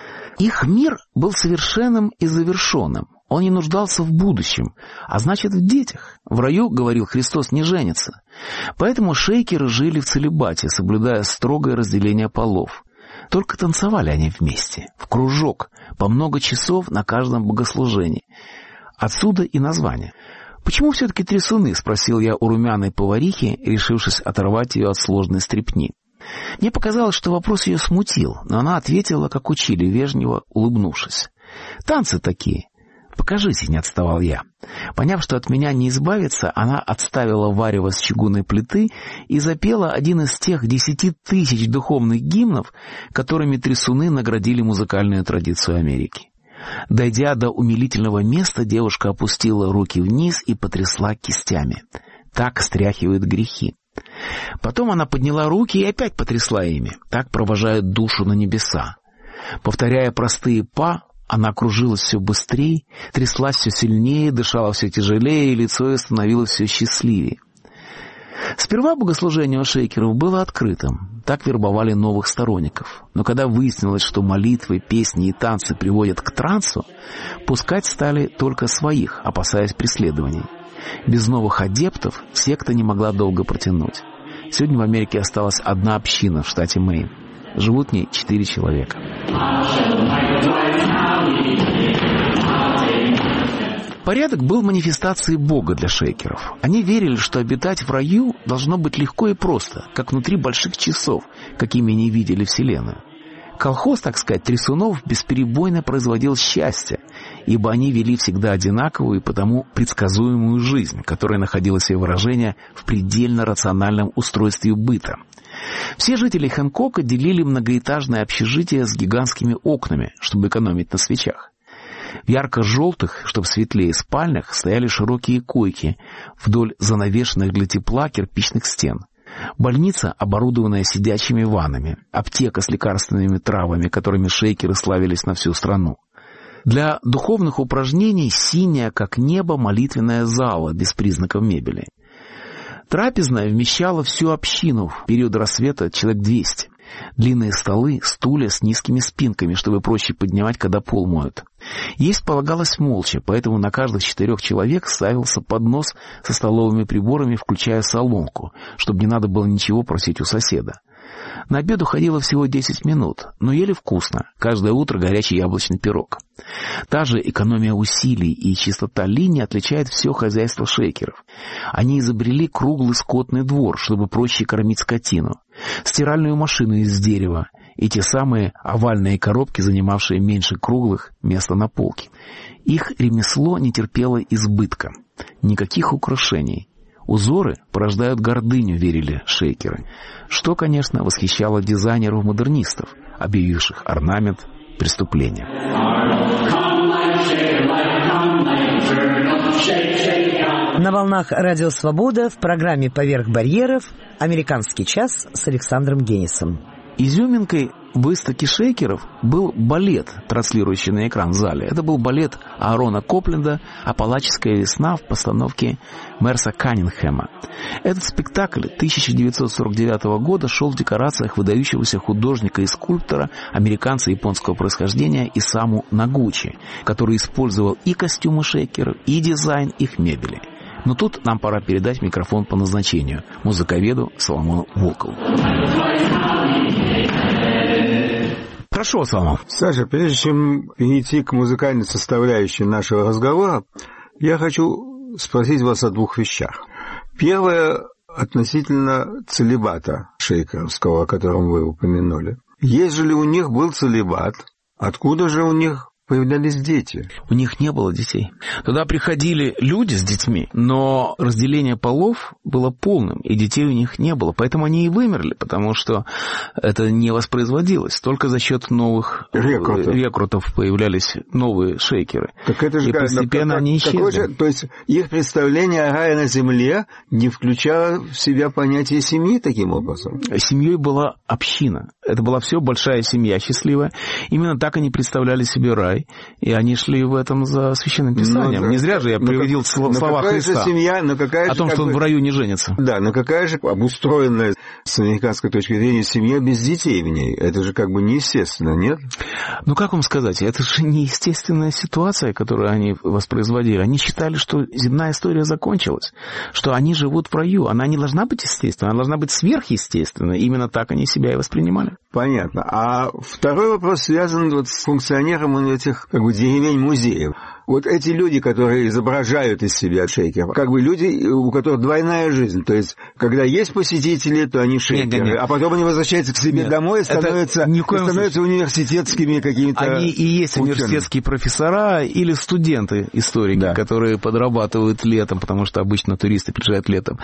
Их мир был совершенным и завершенным. Он не нуждался в будущем, а значит в детях. В раю, говорил Христос, не женится. Поэтому шейкеры жили в целибате, соблюдая строгое разделение полов. Только танцевали они вместе, в кружок, по много часов на каждом богослужении. Отсюда и название. «Почему все-таки трясуны?» — спросил я у румяной поварихи, решившись оторвать ее от сложной стряпни. Мне показалось, что вопрос ее смутил, но она ответила, как учили, вежливо улыбнувшись. «Танцы такие». «Покажите», — не отставал я. Поняв, что от меня не избавиться, она отставила варево с чугунной плиты и запела один из тех 10 тысяч духовных гимнов, которыми трясуны наградили музыкальную традицию Америки. Дойдя до умилительного места, девушка опустила руки вниз и потрясла кистями. Так стряхивают грехи. Потом она подняла руки и опять потрясла ими. Так провожают душу на небеса. Повторяя простые па, она кружилась все быстрее, тряслась все сильнее, дышала все тяжелее, и лицо ее становилось все счастливее. Сперва богослужение у шейкеров было открытым, так вербовали новых сторонников. Но когда выяснилось, что молитвы, песни и танцы приводят к трансу, пускать стали только своих, опасаясь преследований. Без новых адептов секта не могла долго протянуть. Сегодня в Америке осталась одна община в штате Мэйн. Живут в ней 4 человека. Порядок был манифестацией Бога для шейкеров. Они верили, что обитать в раю должно быть легко и просто, как внутри больших часов, какими они видели Вселенную. Колхоз, так сказать, трясунов бесперебойно производил счастье, ибо они вели всегда одинаковую и потому предсказуемую жизнь, которая находила себе выражение в предельно рациональном устройстве быта. Все жители Хэнкока делили многоэтажное общежитие с гигантскими окнами, чтобы экономить на свечах. В ярко-желтых, чтобы светлее, спальнях стояли широкие койки вдоль занавешенных для тепла кирпичных стен. Больница, оборудованная сидячими ваннами, аптека с лекарственными травами, которыми шейкеры славились на всю страну. Для духовных упражнений синяя, как небо, молитвенная зала без признаков мебели. Трапезная вмещала всю общину, в период рассвета человек 200. Длинные столы, стулья с низкими спинками, чтобы проще поднимать, когда пол моют. Есть полагалось молча, поэтому на каждых 4 человек ставился поднос со столовыми приборами, включая солонку, чтобы не надо было ничего просить у соседа. На обед уходило всего 10 минут, но ели вкусно, каждое утро горячий яблочный пирог. Та же экономия усилий и чистота линий отличает все хозяйство шейкеров. Они изобрели круглый скотный двор, чтобы проще кормить скотину, стиральную машину из дерева и те самые овальные коробки, занимавшие меньше круглых места на полке. Их ремесло не терпело избытка, никаких украшений. Узоры порождают гордыню, верили шейкеры, что, конечно, восхищало дизайнеров-модернистов, объявивших орнамент преступлением. На волнах «Радио Свобода» в программе «Поверх барьеров» «Американский час» с Александром Генисом. Изюминкой выставки шейкеров был балет, транслирующий на экран в зале. Это был балет Аарона Копленда «Апалачская весна» в постановке Мерса Каннингхэма. Этот спектакль 1949 года шел в декорациях выдающегося художника и скульптора, американца японского происхождения Исаму Нагучи, который использовал и костюмы шейкеров, и дизайн их мебели. Но тут нам пора передать микрофон по назначению музыковеду Соломону Волкову. Прошу вас, Соломон. Саша, прежде чем перейти к музыкальной составляющей нашего разговора, я хочу спросить вас о двух вещах. Первое относительно целибата шейкеровского, о котором вы упомянули. Ежели у них был целибат, откуда же у них появлялись дети? У них не было детей. Туда приходили люди с детьми, но разделение полов было полным, и детей у них не было. Поэтому они и вымерли, потому что это не воспроизводилось. Только за счет новых рекрутов появлялись новые шейкеры. Так это же и постепенно они исчезли. То есть их представление о рае на земле не включало в себя понятие семьи таким образом? Семьей была община. Это была все большая семья счастливая. Именно так они представляли себе рай. И они шли в этом за Священным Писанием. Не зря же я приводил слова Христа о том, что он в раю не женится. Да, но какая же обустроенная с американской точки зрения семья без детей в ней? Это же как бы неестественно, нет? Ну, как вам сказать, это же неестественная ситуация, которую они воспроизводили. Они считали, что земная история закончилась, что они живут в раю. Она не должна быть естественной, она должна быть сверхъестественной. Именно так они себя и воспринимали. Понятно. А второй вопрос связан вот с функционером этих как бы деревень-музеев. Вот эти люди, которые изображают из себя шейкеров, как бы люди, у которых двойная жизнь. То есть, когда есть посетители, то они шейкеры, нет. А потом они возвращаются к себе домой и становятся университетскими какими-то... Они и есть учеными. Университетские профессора или студенты-историки, да, которые подрабатывают летом, потому что обычно туристы приезжают летом.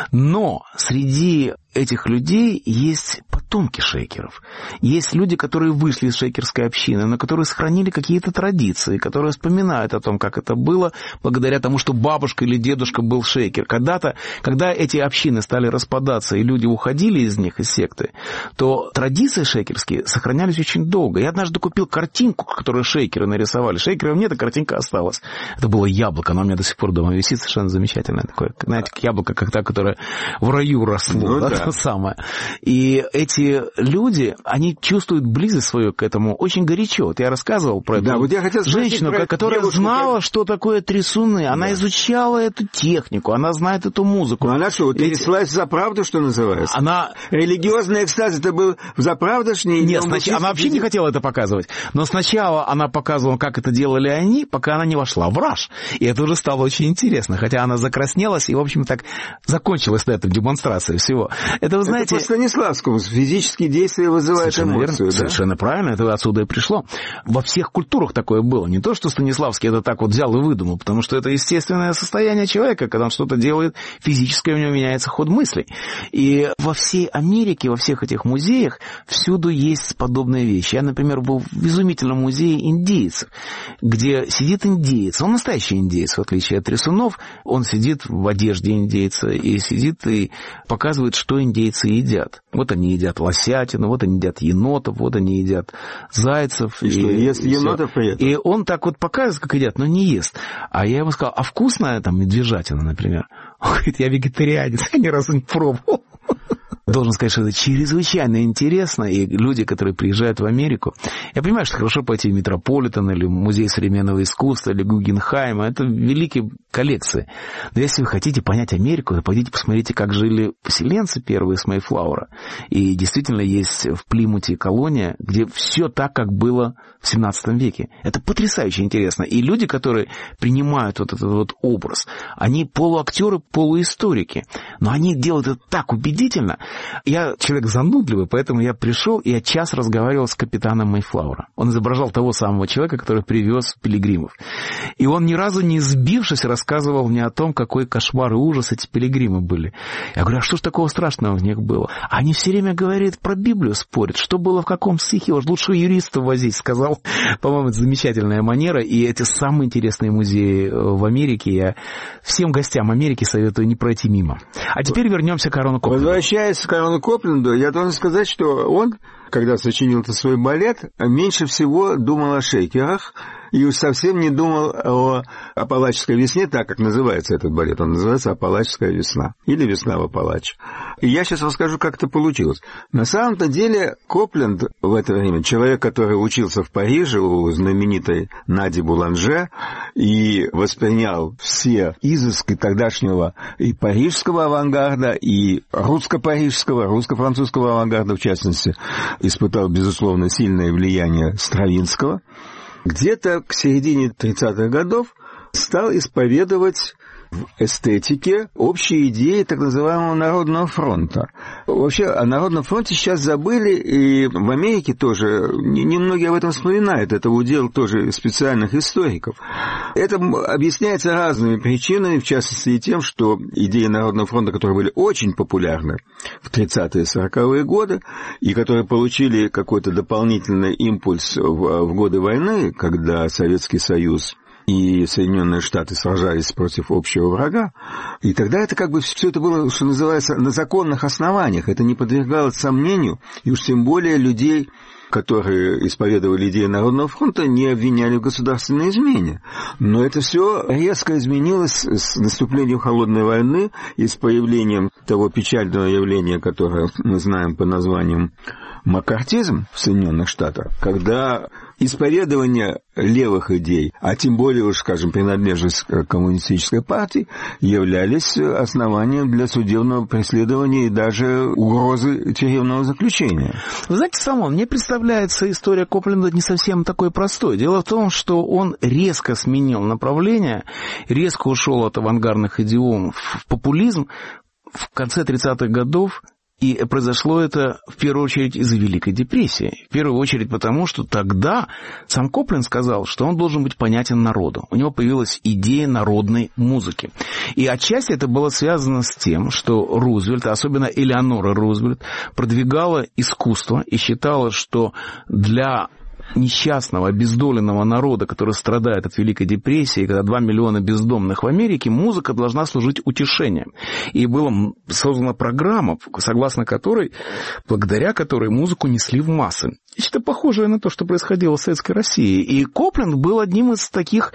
Но среди этих людей есть потомки шейкеров. Есть люди, которые вышли из шейкерской общины, но которые сохранили какие-то традиции, которые вспоминают о том, как это было, благодаря тому, что бабушка или дедушка был шейкер. Когда-то, когда эти общины стали распадаться, и люди уходили из них, из секты, то традиции шейкерские сохранялись очень долго. Я однажды купил картинку, которую шейкеры нарисовали. Шейкеров нет, а картинка осталась. Это было яблоко, оно у меня до сих пор дома висит, совершенно замечательное такое. Знаете, как яблоко, как та, которое в раю росло. Ну, да. То самое. И эти люди, они чувствуют близость свою к этому очень горячо. Вот я рассказывал про эту женщину, которая знала, что такое трясуны. Она изучала эту технику, она знает эту музыку. Но она что, тряслась за правду, что называется? Религиозный экстаз, это был заправдошний? Нет, она вообще не хотела это показывать. Но сначала она показывала, как это делали они, пока она не вошла в раж. И это уже стало очень интересно. Хотя она закраснелась, и, в общем, так закончилась на этом демонстрация всего. Это, вы знаете... Это по Станиславскому. Физические действия вызывают эмоцию. Да? Совершенно правильно. Это отсюда и пришло. Во всех культурах такое было. Не то, что Станиславский это так вот взял и выдумал, потому что это естественное состояние человека, когда он что-то делает физическое, у него меняется ход мыслей. И во всей Америке, во всех этих музеях всюду есть подобные вещи. Я, например, был в изумительном музее индейцев, где сидит индеец. Он настоящий индеец, в отличие от трясунов. Он сидит в одежде индейца и сидит и показывает, что индейцы едят. Вот они едят лосятину, вот они едят енотов, вот они едят зайцев. И что, ест енотов при этом? И он так вот показывает, как едят, но не ест. А я ему сказал, а вкусная там медвежатина, например? Он говорит, я вегетарианец, я ни разу не пробовал. Должен сказать, что это чрезвычайно интересно, и люди, которые приезжают в Америку, я понимаю, что хорошо пойти в Метрополитен или Музей современного искусства, или Гугенхайма, это великие коллекции. Но если вы хотите понять Америку, то пойдите посмотрите, как жили поселенцы первые с Мейфлауэра. И действительно есть в Плимуте колония, где все так, как было в 17 веке. Это потрясающе интересно. И люди, которые принимают вот этот вот образ, они полуактеры, полуисторики, но они делают это так убедительно. Я человек занудливый, поэтому я пришел, и я час разговаривал с капитаном Мейфлауэра. Он изображал того самого человека, который привез пилигримов. И он ни разу не сбившись рассказывал мне о том, какой кошмар и ужас эти пилигримы были. Я говорю, а что ж такого страшного в них было? Они все время говорят про Библию, спорят, что было в каком стихе. Уж лучше юристов возить, сказал. По-моему, это замечательная манера, и эти самые интересные музеи в Америке. Я всем гостям Америки советую не пройти мимо. А теперь вернемся к Аарону Копленду. Возвращаясь к Аарону Копленду, я должен сказать, что он, когда сочинил этот свой балет, меньше всего думал о шейкерах и уж совсем не думал о Апалачской весне, так как называется этот балет. Он называется «Апалачская весна» или «Весна в Апалаче». И я сейчас расскажу, как это получилось. На самом-то деле Копленд в это время, человек, который учился в Париже у знаменитой Нади Буланже и воспринял все изыски тогдашнего и парижского авангарда, и русско-парижского, русско-французского авангарда, в частности, испытал, безусловно, сильное влияние Стравинского, где-то к середине 30-х годов стал исповедовать в эстетике общие идеи так называемого Народного фронта. Вообще о Народном фронте сейчас забыли, и в Америке тоже немногие об этом вспоминают. Это удел тоже специальных историков. Это объясняется разными причинами, в частности и тем, что идеи Народного фронта, которые были очень популярны в 30-е и 40-е годы, и которые получили какой-то дополнительный импульс в годы войны, когда Советский Союз и Соединенные Штаты сражались против общего врага, и тогда это как бы все это было, что называется, на законных основаниях, это не подвергалось сомнению, и уж тем более людей, которые исповедовали идеи Народного фронта, не обвиняли в государственной измене. Но это все резко изменилось с наступлением Холодной войны и с появлением того печального явления, которое мы знаем по названием маккартизм в Соединенных Штатах, когда исповедование левых идей, а тем более, уж, скажем, принадлежность к коммунистической партии, являлись основанием для судебного преследования и даже угрозы тюремного заключения. Вы знаете, Самуил, мне представляется история Копленда не совсем такой простой. Дело в том, что он резко сменил направление, резко ушел от авангардных идиомов в популизм в конце 30-х годов. И произошло это, в первую очередь, из-за Великой депрессии. В первую очередь потому, что тогда сам Копленд сказал, что он должен быть понятен народу. У него появилась идея народной музыки. И отчасти это было связано с тем, что Рузвельт, особенно Элеонора Рузвельт, продвигала искусство и считала, что для несчастного, обездоленного народа, который страдает от Великой депрессии, когда 2 миллиона бездомных в Америке, музыка должна служить утешением. И была создана программа, согласно которой, благодаря которой музыку несли в массы. Нечто похожее на то, что происходило в Советской России. И Копленд был одним из таких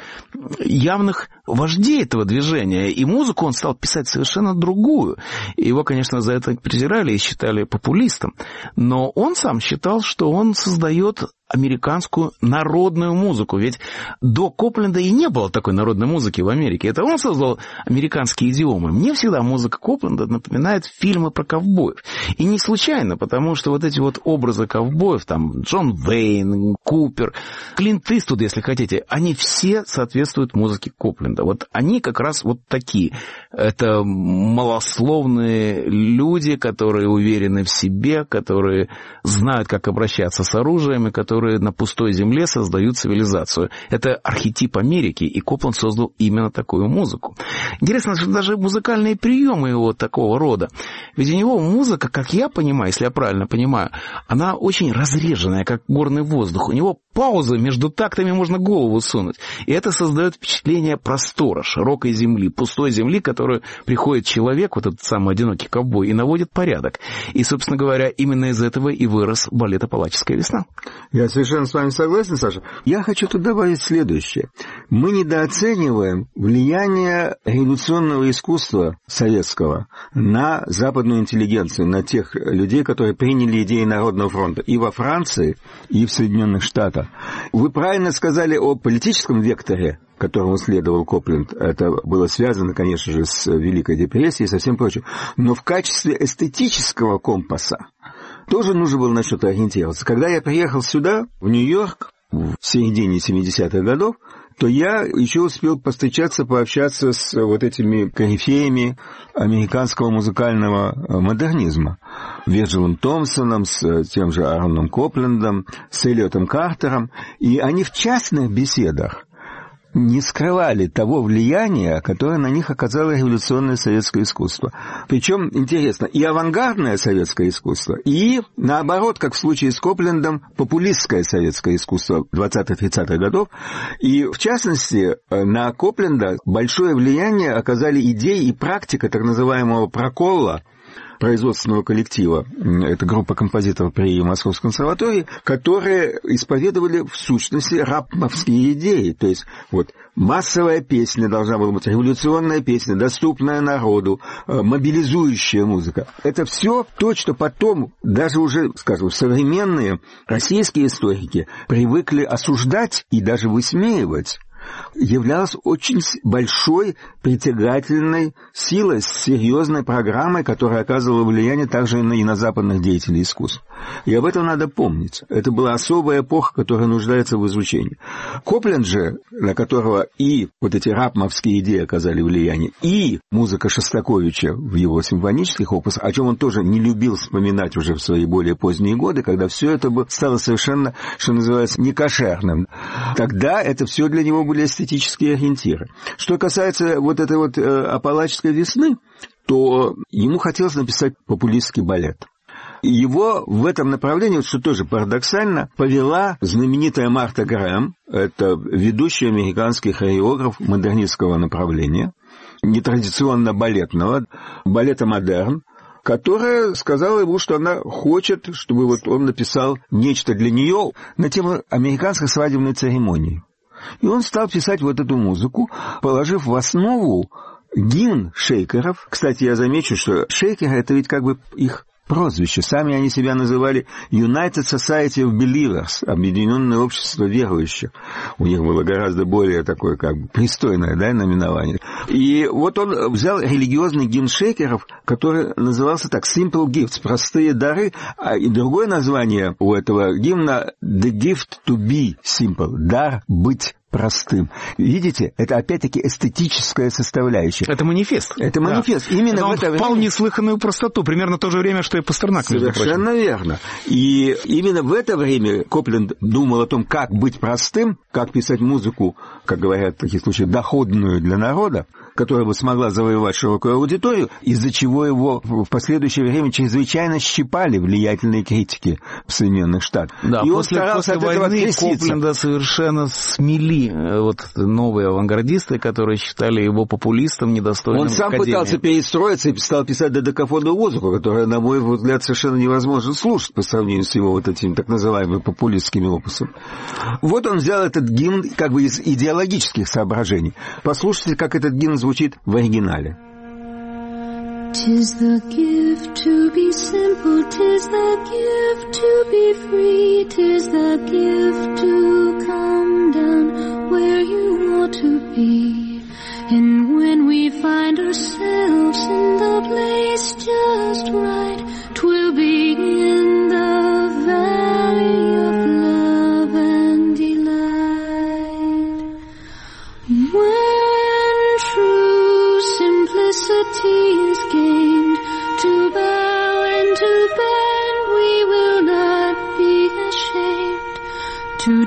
явных вождей этого движения. И музыку он стал писать совершенно другую. Его, конечно, за это презирали и считали популистом. Но он сам считал, что он создает американскую народную музыку. Ведь до Копленда и не было такой народной музыки в Америке. Это он создал американские идиомы. Мне всегда музыка Копленда напоминает фильмы про ковбоев. И не случайно, потому что вот эти вот образы ковбоев, там Джон Вейн, Купер, Клинт Иствуд, если хотите, они все соответствуют музыке Копленда. Вот они как раз вот такие. Это малословные люди, которые уверены в себе, которые знают, как обращаться с оружием, и которые на пустой земле создают цивилизацию. Это архетип Америки, и Копленд создал именно такую музыку. Интересно, что даже музыкальные приемы его такого рода. Ведь у него музыка, как я понимаю, если я правильно понимаю, она очень разреженная, как горный воздух. У него паузы между тактами, можно голову сунуть. И это создает впечатление простора, широкой земли, пустой земли, в которую приходит человек, вот этот самый одинокий ковбой, и наводит порядок. И, собственно говоря, именно из этого и вырос балет «Апалачская весна». Я совершенно с вами согласен, Саша. Я хочу тут добавить следующее. Мы недооцениваем влияние революционного искусства советского на западную интеллигенцию, на тех людей, которые приняли идеи Народного фронта и во Франции, и в Соединенных Штатах. Вы правильно сказали о политическом векторе, которому следовал Копленд. Это было связано, конечно же, с Великой депрессией и со всем прочим. Но в качестве эстетического компаса тоже нужно было на что-то ориентироваться. Когда я приехал сюда, в Нью-Йорк, в середине 70-х годов, то я еще успел повстречаться, пообщаться с вот этими корифеями американского музыкального модернизма. Вирджилом Томпсоном, с тем же Аароном Коплендом, с Эллиотом Картером. И они в частных беседах не скрывали того влияния, которое на них оказало революционное советское искусство. Причем, интересно, и авангардное советское искусство, и, наоборот, как в случае с Коплендом, популистское советское искусство 20-30-х годов. И, в частности, на Копленда большое влияние оказали идеи и практика так называемого проколла, производственного коллектива, это группа композиторов при Московской консерватории, которые исповедовали в сущности рапмовские идеи. То есть вот массовая песня должна была быть, революционная песня, доступная народу, мобилизующая музыка. Это все то, что потом даже уже, скажем, современные российские историки привыкли осуждать и даже высмеивать, являлась очень большой притягательной силой, с серьезной программой, которая оказывала влияние также и на западных деятелей искусств. И об этом надо помнить. Это была особая эпоха, которая нуждается в изучении. Копленд же, на которого и вот эти рапмовские идеи оказали влияние, и музыка Шостаковича в его симфонических опусах, о чем он тоже не любил вспоминать уже в свои более поздние годы, когда все это стало совершенно, что называется, некошерным. Тогда это все для него были эстетические ориентиры. Что касается вот этой вот апалаческой весны, то ему хотелось написать популистский балет. Его в этом направлении, что тоже парадоксально, повела знаменитая Марта Грэм, это ведущий американский хореограф модернистского направления, нетрадиционно балетного, балета модерн, которая сказала ему, что она хочет, чтобы вот он написал нечто для нее на тему американской свадебной церемонии. И он стал писать вот эту музыку, положив в основу гимн шейкеров. Кстати, я замечу, что шейкеры — это ведь как бы их прозвище. Сами они себя называли United Society of Believers, Объединенное общество верующих. У них было гораздо более такое, как бы, пристойное, да, наименование. И вот он взял религиозный гимн шейкеров, который назывался так Simple Gifts, простые дары, и другое название у этого гимна The Gift to be Simple, дар быть простым. Видите, это опять-таки эстетическая составляющая. Это манифест. Это манифест. Да. Именно в это время... впал неслыханную простоту, примерно в то же время, что и Пастернак. Совершенно верно. И именно в это время Копленд думал о том, как быть простым, как писать музыку, как говорят в таких случаях, доходную для народа, которая бы смогла завоевать широкую аудиторию, из-за чего его в последующее время чрезвычайно щипали влиятельные критики в Соединенных Штатах. Да, и после войны Копленда совершенно смели вот новые авангардисты, которые считали его популистом, недостойным академии. Он сам пытался перестроиться и стал писать додекафонную музыку, которая, на мой взгляд, совершенно невозможно слушать по сравнению с его вот этими так называемыми популистскими опусами. Вот он взял этот гимн как бы из идеологических соображений. Послушайте, как этот гимн звучит в оригинале. "'Tis the gift to be simple, 'tis the gift to be free, 'tis the gift to come down where you ought to be. And when we find ourselves in the place just right, 'twill be in the valley of love and delight. When true simplicity is gained, to bow and to bend we will not be ashamed. To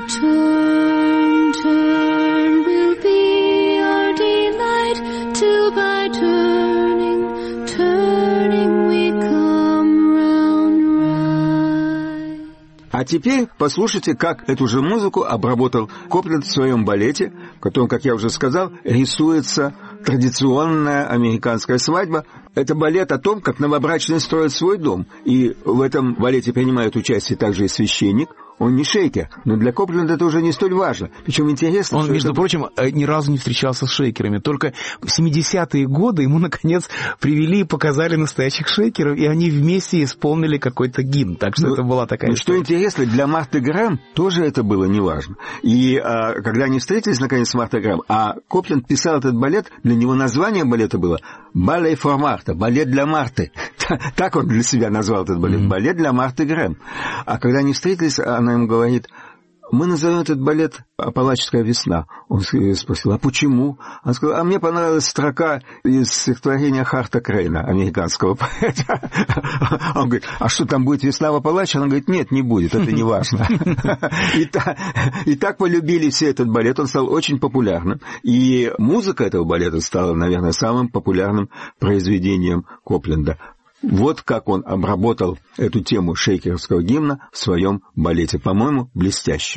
turn will be our delight, till by turning we come round right." А теперь послушайте, как эту же музыку обработал Копленд в своем балете, в котором, как я уже сказал, рисуется традиционная американская свадьба. Это балет о том, как новобрачные строят свой дом. И в этом балете принимает участие также и священник. Он не шейкер, но для Копленда это уже не столь важно. Причем интересно, он, между прочим, ни разу не встречался с шейкерами. Только в 70-е годы ему, наконец, привели и показали настоящих шейкеров, и они вместе исполнили какой-то гимн. Так что это была такая история. Что интересно, для Марты Грэм тоже это было неважно. И когда они встретились, наконец, с Мартой Грэм, а Копленд писал этот балет, для него название балета было «Ballet for Martha», «Балет для Марты». Так он для себя назвал этот балет, «Балет для Марты Грэм». А когда они встретились, она ему говорит: "Мы назовем этот балет «Апалаческая весна». Он спросил: "А почему?" Она сказала: "А мне понравилась строка из стихотворения Харта Крейна, американского поэта". Он говорит: "А что, там будет весна в Апалаче?" Она говорит: "Нет, не будет, это не важно". И так полюбили все этот балет, он стал очень популярным. И музыка этого балета стала, наверное, самым популярным произведением Копленда. Вот как он обработал эту тему шейкеровского гимна в своем балете. По-моему, блестяще.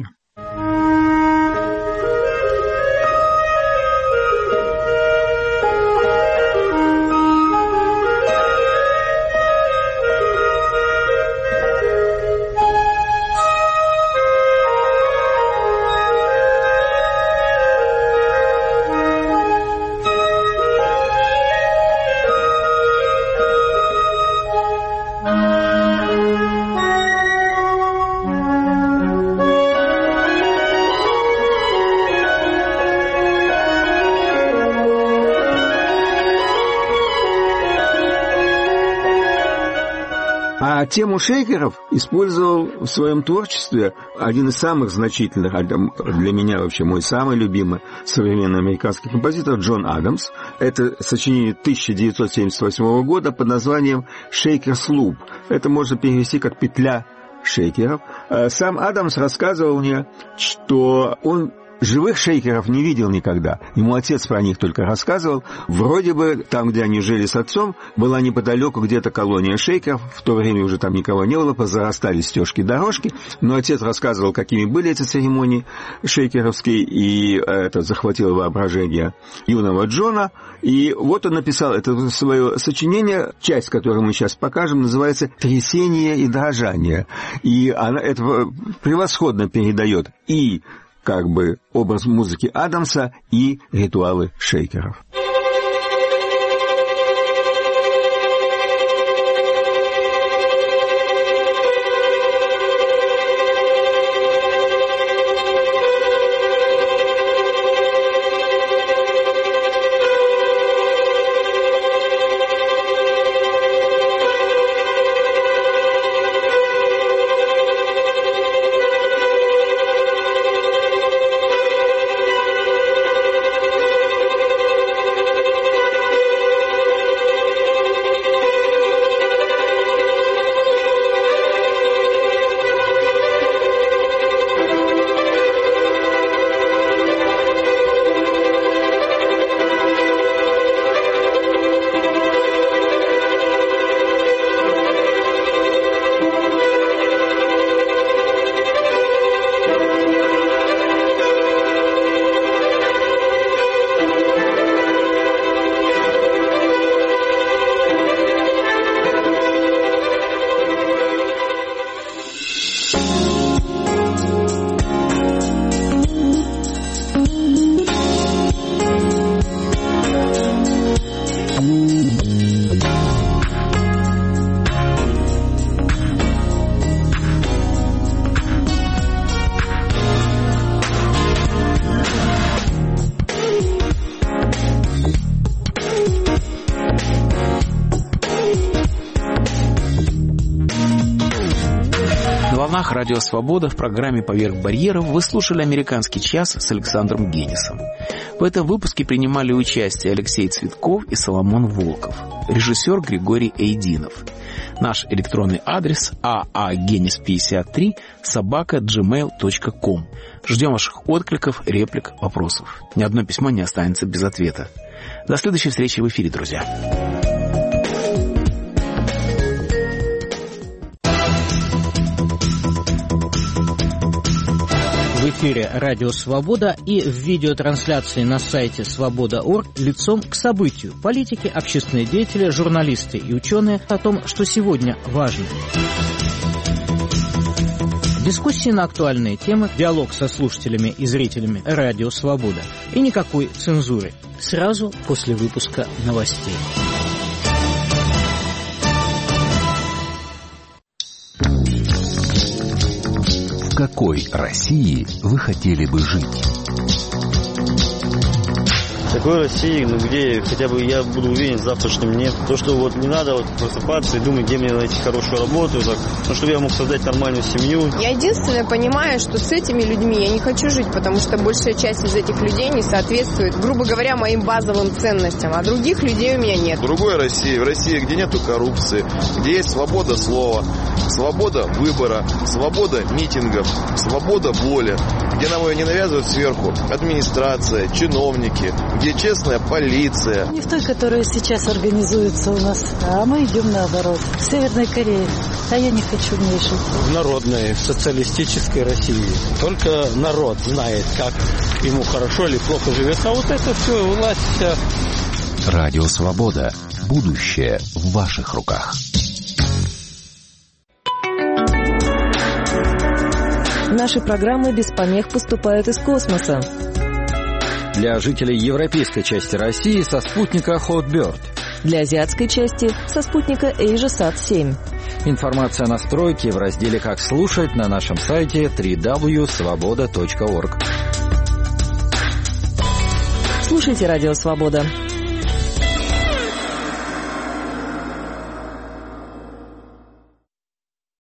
тему шейкеров использовал в своем творчестве один из самых значительных, для меня вообще мой самый любимый современный американский композитор Джон Адамс. Это сочинение 1978 года под названием «Shaker's Loop». Это можно перевести как «петля шейкеров». Сам Адамс рассказывал мне, что он живых шейкеров не видел никогда. Ему отец про них только рассказывал. Вроде бы там, где они жили с отцом, была неподалеку где-то колония шейкеров. В то время уже там никого не было, позарастали стежки-дорожки. Но отец рассказывал, какими были эти церемонии шейкеровские, и это захватило воображение юного Джона. И вот он написал это свое сочинение, часть, которую мы сейчас покажем, называется «Трясение и дрожание». И она это превосходно передает и как бы образ музыки Адамса и ритуалы шейкеров. Радио «Свобода» в программе «Поверх барьеров» вы слушали «Американский час» с Александром Генисом. В этом выпуске принимали участие Алексей Цветков и Соломон Волков, режиссер Григорий Эйдинов. Наш электронный адрес aagenis53@gmail.com. Ждем ваших откликов, реплик, вопросов. Ни одно письмо не останется без ответа. До следующей встречи в эфире, друзья. В эфире «Радио Свобода» и в видеотрансляции на сайте свобода.орг лицом к событию. Политики, общественные деятели, журналисты и ученые о том, что сегодня важно. Дискуссии на актуальные темы, диалог со слушателями и зрителями «Радио Свобода». И никакой цензуры. Сразу после выпуска новостей. В какой России вы хотели бы жить? В такой России, где хотя бы я буду уверен в завтрашнем дне. То, что вот не надо просыпаться и думать, где мне найти хорошую работу, чтобы я мог создать нормальную семью. Я единственное понимаю, что с этими людьми я не хочу жить, потому что большая часть из этих людей не соответствует, грубо говоря, моим базовым ценностям, а других людей у меня нет. В другой России, в России, где нету коррупции, где есть свобода слова, свобода выбора, свобода митингов, свобода воли, где нам ее не навязывают сверху администрация, чиновники, где честная полиция. Не в той, которая сейчас организуется у нас, а мы идем наоборот. В Северной Корее. А я не хочу в ней жить. В народной, социалистической России. Только народ знает, как ему хорошо или плохо живет. А вот это все, власть вся. Радио «Свобода». Будущее в ваших руках. Наши программы без помех поступают из космоса. Для жителей европейской части России со спутника Hotbird. Для азиатской части со спутника AsiaSat-7. Информация о настройке в разделе «Как слушать» на нашем сайте www.svoboda.org. Слушайте «Радио Свобода».